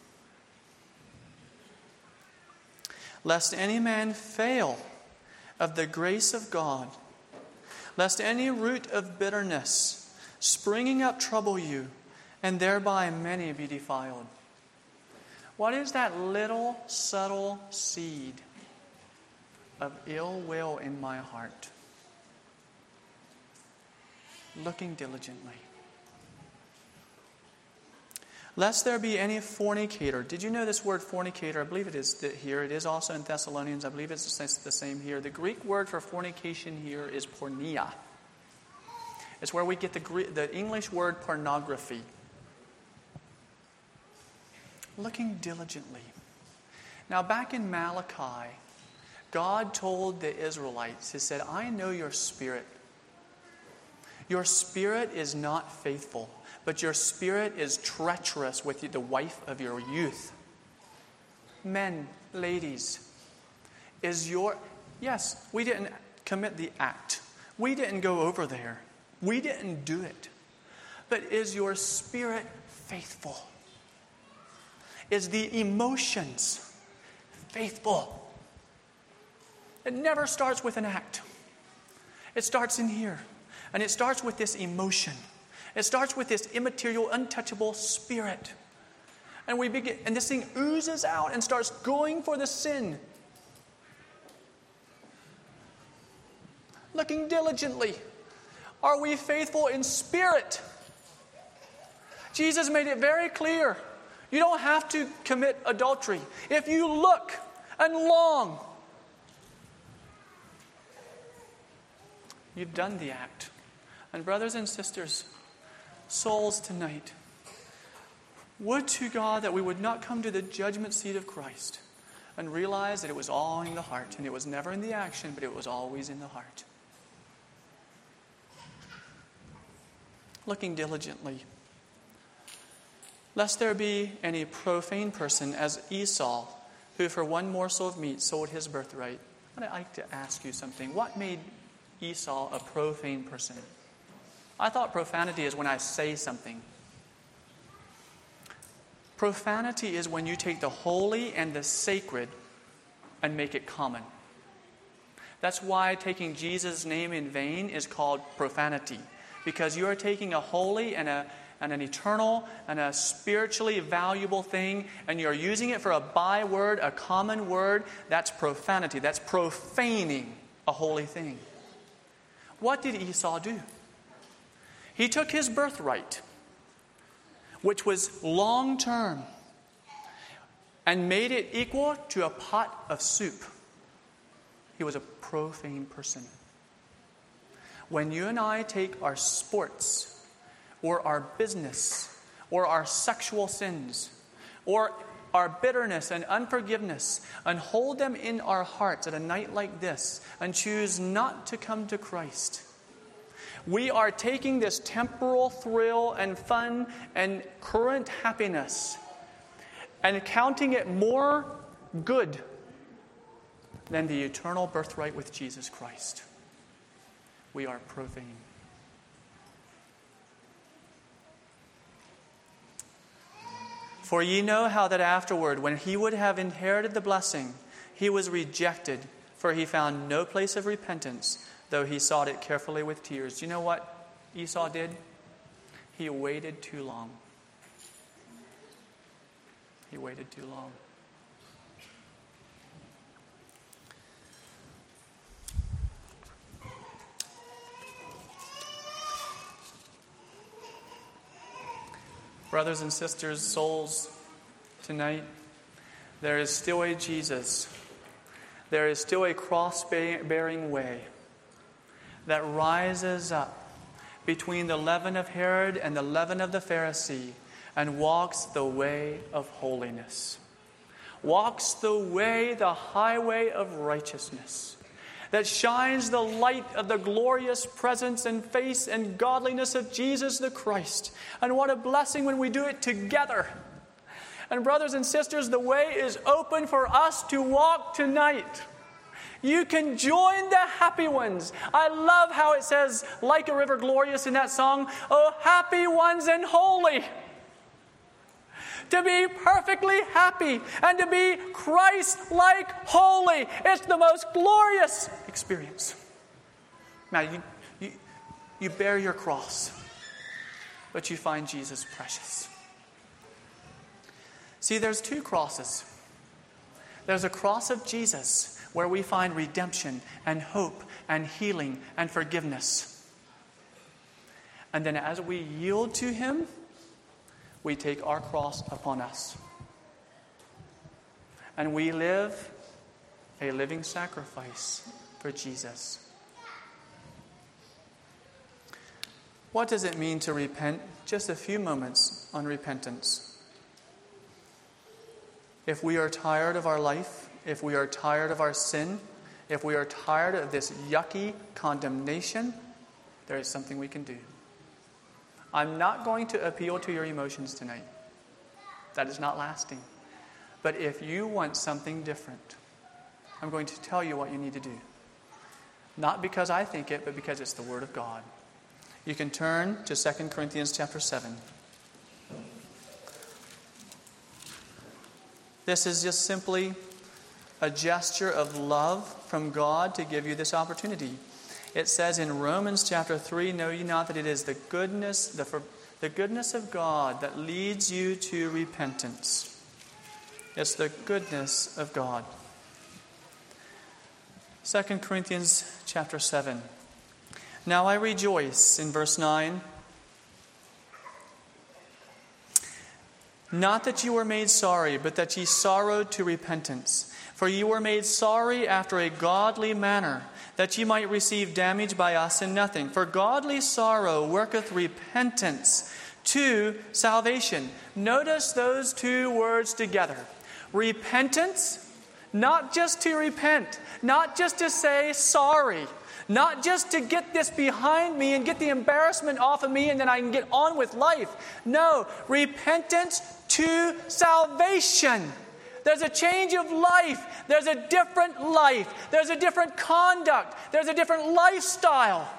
Lest any man fail of the grace of God, lest any root of bitterness springing up trouble you, and thereby many be defiled. What is that little subtle seed of ill will in my heart? Looking diligently. Lest there be any fornicator. Did you know this word fornicator? I believe it is here. It is also in Thessalonians. I believe it's the same here. The Greek word for fornication here is porneia. It's where we get the Greek, the English word pornography. Looking diligently. Now back in Malachi, God told the Israelites, He said, I know your spirit. Your spirit is not faithful, but your spirit is treacherous with the wife of your youth. Men, ladies, is your... Yes, we didn't commit the act. We didn't go over there. We didn't do it. But is your spirit faithful? Is the emotions faithful? It never starts with an act. It starts in here. And it starts with this emotion. It starts with this immaterial, untouchable spirit. And we begin, and this thing oozes out and starts going for the sin. Looking diligently. Are we faithful in spirit? Jesus made it very clear. You don't have to commit adultery. If you look and long, you've done the act. And brothers and sisters, souls tonight, would to God that we would not come to the judgment seat of Christ and realize that it was all in the heart. And it was never in the action, but it was always in the heart. Looking diligently. Lest there be any profane person as Esau, who for one morsel of meat sold his birthright. I'd like to ask you something. What made Esau a profane person? I thought profanity is when I say something. Profanity is when you take the holy and the sacred and make it common. That's why taking Jesus' name in vain is called profanity. Because you are taking a holy and a and an eternal and a spiritually valuable thing, and you're using it for a byword, a common word. That's profanity. That's profaning a holy thing. What did Esau do? He took his birthright, which was long-term, and made it equal to a pot of soup. He was a profane person. When you and I take our sports, or our business, or our sexual sins, or our bitterness and unforgiveness, and hold them in our hearts at a night like this, and choose not to come to Christ, we are taking this temporal thrill and fun and current happiness and counting it more good than the eternal birthright with Jesus Christ. We are profane. For ye know how that afterward, when he would have inherited the blessing, he was rejected, for he found no place of repentance, though he sought it carefully with tears. Do you know what Esau did? He waited too long. He waited too long. Brothers and sisters, souls, tonight, there is still a Jesus. There is still a cross-bearing way that rises up between the leaven of Herod and the leaven of the Pharisee and walks the way of holiness. Walks the way, the highway of righteousness. That shines the light of the glorious presence and face and godliness of Jesus the Christ. And what a blessing when we do it together. And brothers and sisters, the way is open for us to walk tonight. You can join the happy ones. I love how it says, like a river glorious in that song, oh, happy ones and holy. To be perfectly happy and to be Christ-like holy. It's the most glorious experience. Now, you, you, you bear your cross, but you find Jesus precious. See, there's two crosses. There's a cross of Jesus where we find redemption and hope and healing and forgiveness. And then as we yield to Him, we take our cross upon us. And we live a living sacrifice for Jesus. What does it mean to repent? Just a few moments on repentance. If we are tired of our life, if we are tired of our sin, if we are tired of this yucky condemnation, there is something we can do. I'm not going to appeal to your emotions tonight. That is not lasting. But if you want something different, I'm going to tell you what you need to do. Not because I think it, but because it's the Word of God. You can turn to Second Corinthians chapter seven. This is just simply a gesture of love from God to give you this opportunity. It says in Romans chapter three, know ye not that it is the goodness, the, for, the goodness of God that leads you to repentance. It's the goodness of God. Second Corinthians chapter seven. Now I rejoice, in verse nine, not that you were made sorry, but that ye sorrowed to repentance. For ye were made sorry after a godly manner, that ye might receive damage by us in nothing. For godly sorrow worketh repentance to salvation. Notice those two words together. Repentance, not just to repent, not just to say sorry, not just to get this behind me and get the embarrassment off of me and then I can get on with life. No, repentance to salvation. There's a change of life. There's a different life. There's a different conduct. There's a different lifestyle.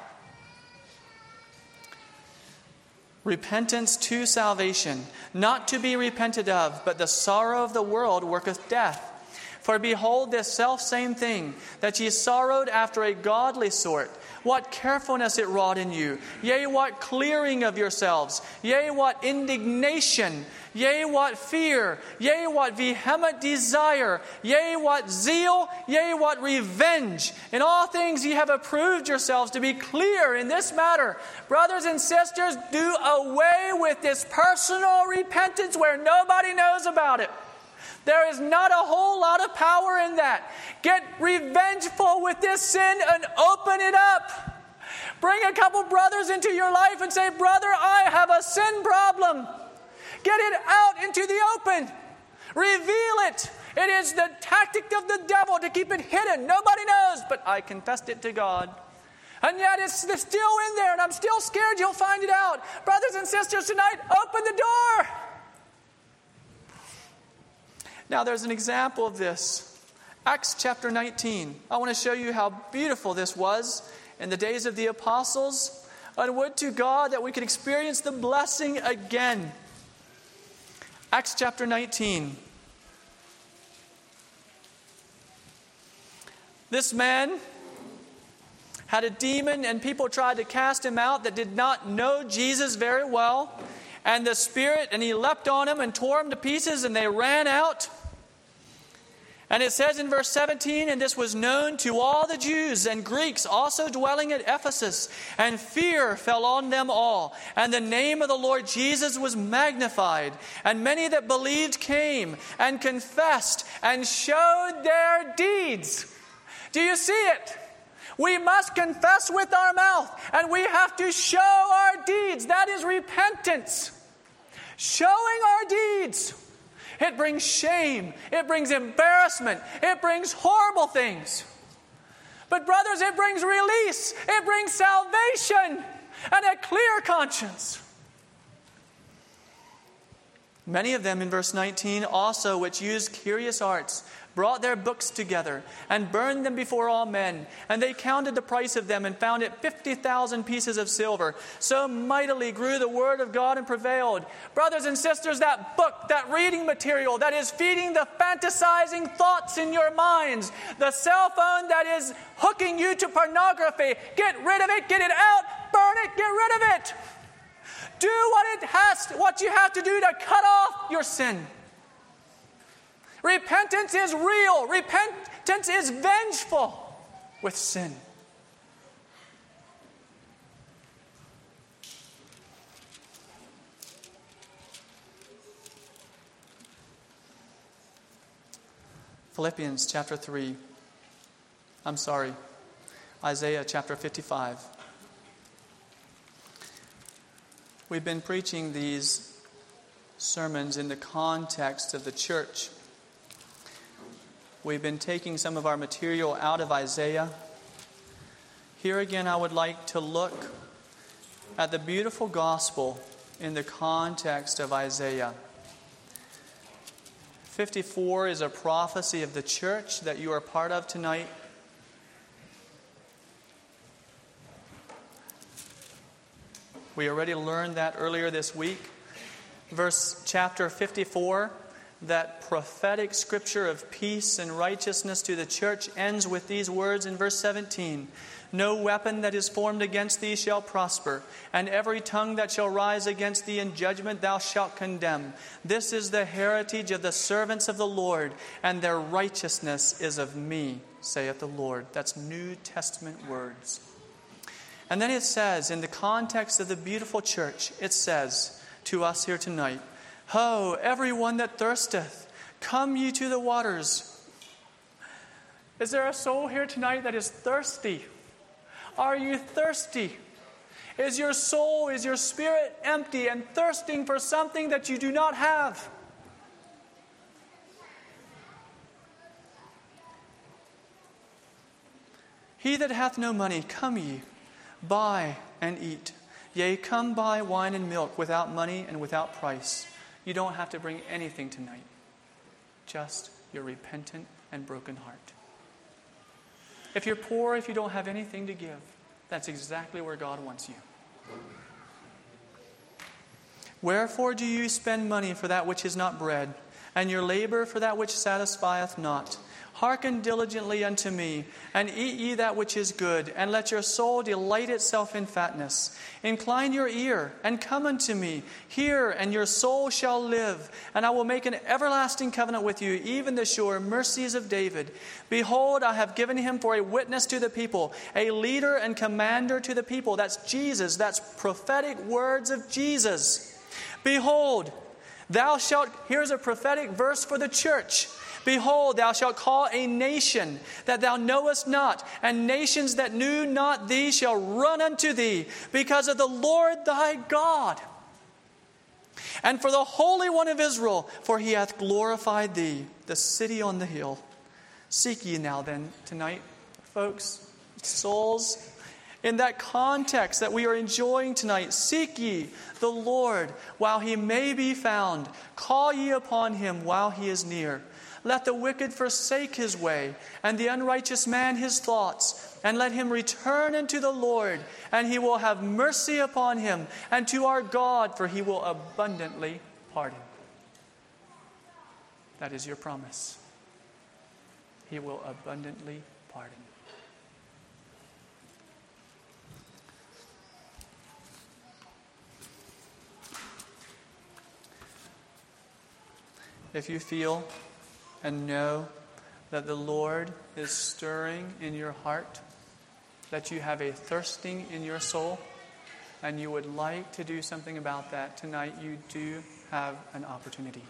Repentance to salvation, not to be repented of, but the sorrow of the world worketh death. For behold, this selfsame thing, that ye sorrowed after a godly sort, what carefulness it wrought in you, yea, what clearing of yourselves, yea, what indignation, yea, what fear, yea, what vehement desire, yea, what zeal, yea, what revenge. In all things ye have approved yourselves to be clear in this matter. Brothers and sisters, do away with this personal repentance where nobody knows about it. There is not a whole lot of power in that. Get revengeful with this sin and open it up. Bring a couple brothers into your life and say, brother, I have a sin problem. Get it out into the open. Reveal it. It is the tactic of the devil to keep it hidden. Nobody knows, but I confessed it to God. And yet it's still in there, and I'm still scared you'll find it out. Brothers and sisters, tonight, open the door. Now, there's an example of this. Acts chapter nineteen. I want to show you how beautiful this was in the days of the apostles. And would to God that we could experience the blessing again. Acts chapter nineteen. This man had a demon, and people tried to cast him out that did not know Jesus very well. And the spirit, and he leapt on him and tore him to pieces, and they ran out. And it says in verse seventeen, and this was known to all the Jews and Greeks also dwelling at Ephesus, and fear fell on them all. And the name of the Lord Jesus was magnified. And many that believed came and confessed and showed their deeds. Do you see it? We must confess with our mouth, and we have to show our deeds. That is repentance. Showing our deeds. It brings shame. It brings embarrassment. It brings horrible things. But brothers, it brings release. It brings salvation and a clear conscience. Many of them in verse nineteen also, which used curious arts, brought their books together and burned them before all men. And they counted the price of them and found it fifty thousand pieces of silver. So mightily grew the word of God and prevailed. Brothers and sisters, that book, that reading material that is feeding the fantasizing thoughts in your minds, the cell phone that is hooking you to pornography, get rid of it, get it out, burn it, get rid of it. Do what it has, what you have to do to cut off your sin. Repentance is real. Repentance is vengeful with sin. Philippians chapter three. I'm sorry. Isaiah chapter fifty-five. We've been preaching these sermons in the context of the church. We've been taking some of our material out of Isaiah. Here again, I would like to look at the beautiful gospel in the context of Isaiah. fifty-four is a prophecy of the church that you are part of tonight. We already learned that earlier this week. Verse chapter fifty-four, that prophetic scripture of peace and righteousness to the church ends with these words in verse seventeen. No weapon that is formed against thee shall prosper, and every tongue that shall rise against thee in judgment thou shalt condemn. This is the heritage of the servants of the Lord, and their righteousness is of me, saith the Lord. That's New Testament words. And then it says, in the context of the beautiful church, it says to us here tonight, Ho, everyone that thirsteth, come ye to the waters. Is there a soul here tonight that is thirsty? Are you thirsty? Is your soul, is your spirit empty and thirsting for something that you do not have? He that hath no money, come ye, buy and eat. Yea, come buy wine and milk without money and without price. You don't have to bring anything tonight. Just your repentant and broken heart. If you're poor, if you don't have anything to give, that's exactly where God wants you. Wherefore do you spend money for that which is not bread, and your labor for that which satisfieth not? Hearken diligently unto me, and eat ye that which is good, and let your soul delight itself in fatness. Incline your ear, and come unto me. Hear, and your soul shall live. And I will make an everlasting covenant with you, even the sure mercies of David. Behold, I have given him for a witness to the people, a leader and commander to the people. That's Jesus. That's prophetic words of Jesus. Behold, thou shalt, here's a prophetic verse for the church. Behold, thou shalt call a nation that thou knowest not, and nations that knew not thee shall run unto thee, because of the Lord thy God, and for the Holy One of Israel, for he hath glorified thee, the city on the hill. Seek ye now then tonight, folks, souls, in that context that we are enjoying tonight. Seek ye the Lord while he may be found. Call ye upon him while he is near. Let the wicked forsake his way, and the unrighteous man his thoughts, and let him return unto the Lord, and he will have mercy upon him, and to our God, for he will abundantly pardon. That is your promise. He will abundantly pardon. If you feel and know that the Lord is stirring in your heart, that you have a thirsting in your soul, and you would like to do something about that, tonight you do have an opportunity.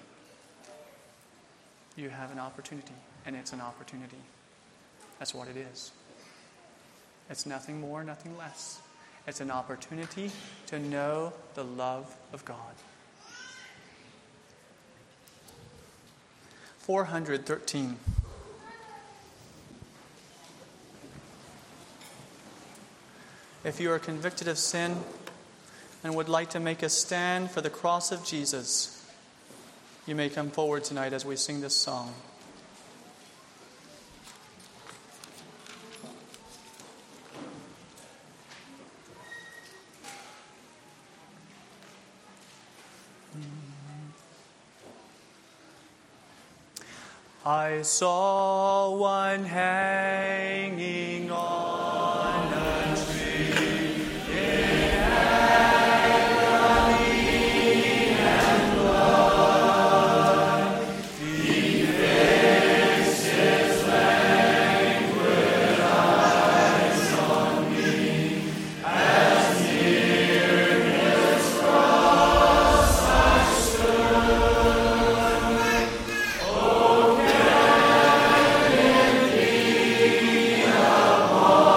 You have an opportunity, and it's an opportunity. That's what it is. It's nothing more, nothing less. It's an opportunity to know the love of God. four hundred thirteen. If you are convicted of sin and would like to make a stand for the cross of Jesus, you may come forward tonight as we sing this song. I saw one hanging on a tree in agony and blood. He fixed his languid eyes on me as near his cross I stood. Oh, can it be a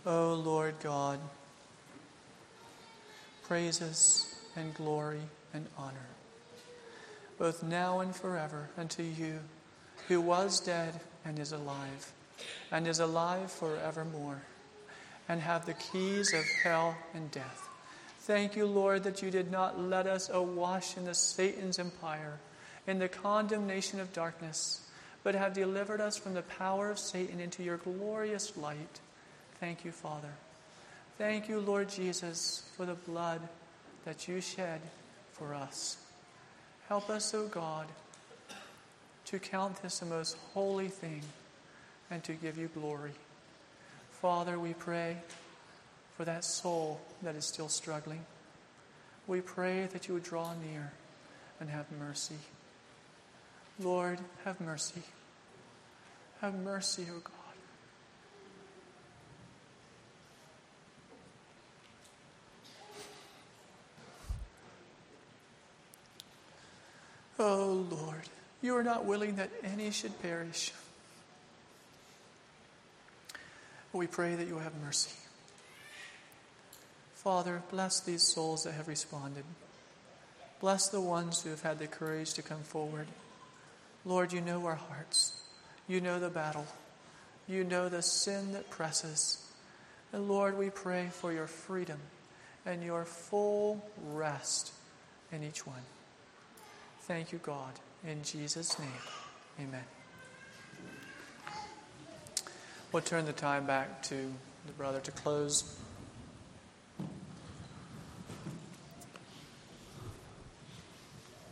O Lord God, praises and glory and honor, both now and forever, unto you, who was dead and is alive, and is alive forevermore, and have the keys of hell and death. Thank you, Lord, that you did not let us awash in the Satan's empire, in the condemnation of darkness, but have delivered us from the power of Satan into your glorious light. Thank you, Father. Thank you, Lord Jesus, for the blood that you shed for us. Help us, O God, to count this a most holy thing and to give you glory. Father, we pray for that soul that is still struggling. We pray that you would draw near and have mercy. Lord, have mercy. Have mercy, O God. Oh, Lord, you are not willing that any should perish. We pray that you will have mercy. Father, bless these souls that have responded. Bless the ones who have had the courage to come forward. Lord, you know our hearts. You know the battle. You know the sin that presses. And Lord, we pray for your freedom and your full rest in each one. Thank you, God. In Jesus' name, amen. We'll turn the time back to the brother to close.